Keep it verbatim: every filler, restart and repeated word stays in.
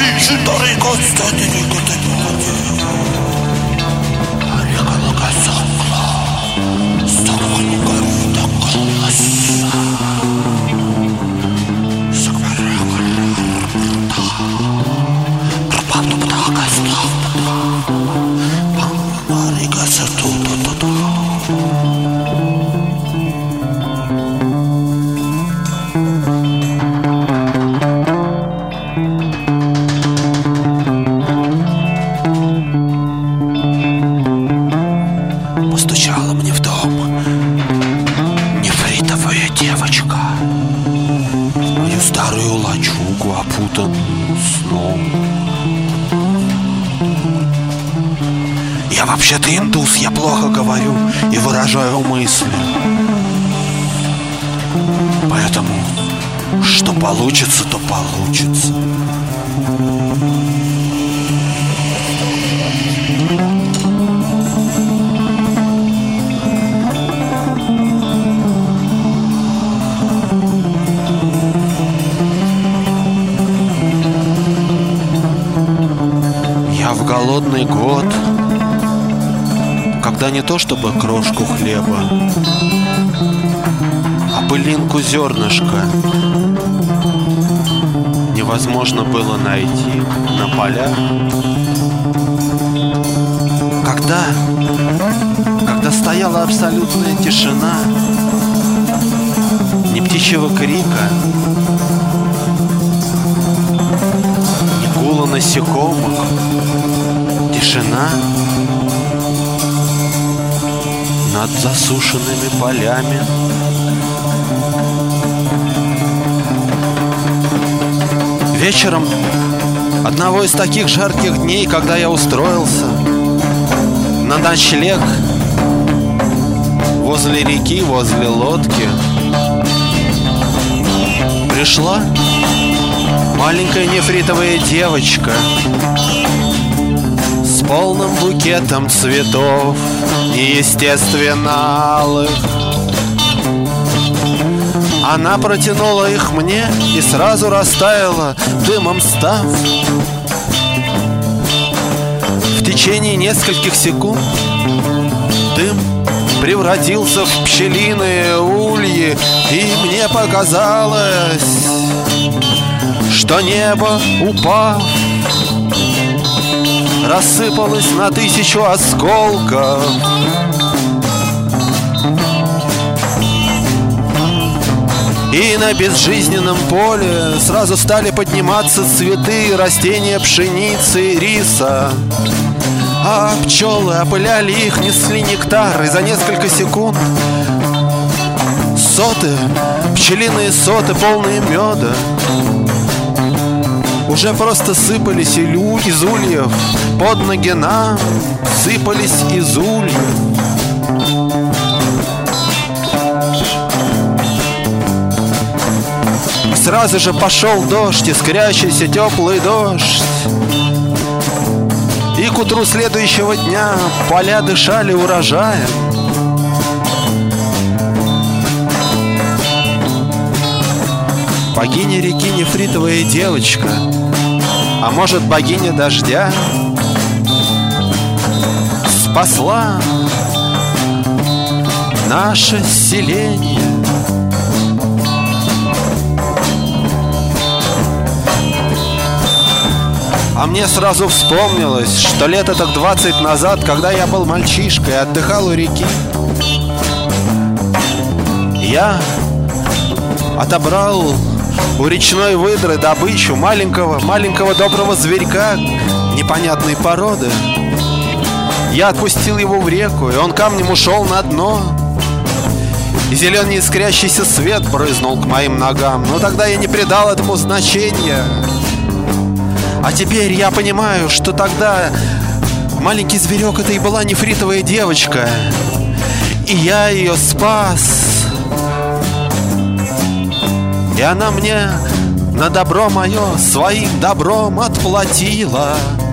Старый год, старый год, постучала мне в дом нефритовая девочка, в мою старую лачугу, опутанную сном. Я вообще-то индус, я плохо говорю и выражаю мысли. Поэтому, что получится, то получится. Я в голодный год, когда не то чтобы крошку хлеба, а пылинку зернышка невозможно было найти на полях. Когда, когда стояла абсолютная тишина, ни птичьего крика, ни гула насекомых, тишина над засушенными полями. Вечером одного из таких жарких дней, когда я устроился на ночлег возле реки, возле лодки, пришла маленькая нефритовая девочка с полным букетом цветов неестественно алых. Она протянула их мне и сразу растаяла, дымом став. В течение нескольких секунд дым превратился в пчелиные ульи, и мне показалось, что небо, упав, рассыпалось на тысячу осколков. И на безжизненном поле сразу стали подниматься цветы, растения пшеницы и риса. А пчелы опыляли их, несли нектар, и за несколько секунд соты, пчелиные соты, полные меда, уже просто сыпались из ульев под ноги нам, сыпались из ульев. Сразу же пошел дождь, искрящийся теплый дождь. И к утру следующего дня поля дышали урожаем. Богиня реки нефритовая девочка, а может, богиня дождя, спасла наше селение. А мне сразу вспомнилось, что лет так двадцать назад, когда я был мальчишкой и отдыхал у реки, я отобрал у речной выдры добычу маленького, маленького доброго зверька непонятной породы. Я отпустил его в реку, и он камнем ушел на дно. И зеленый искрящийся свет брызнул к моим ногам. Но тогда я не придал этому значения. А теперь я понимаю, что тогда маленький зверек — это и была нефритовая девочка, и я ее спас. И она мне на добро мое своим добром отплатила.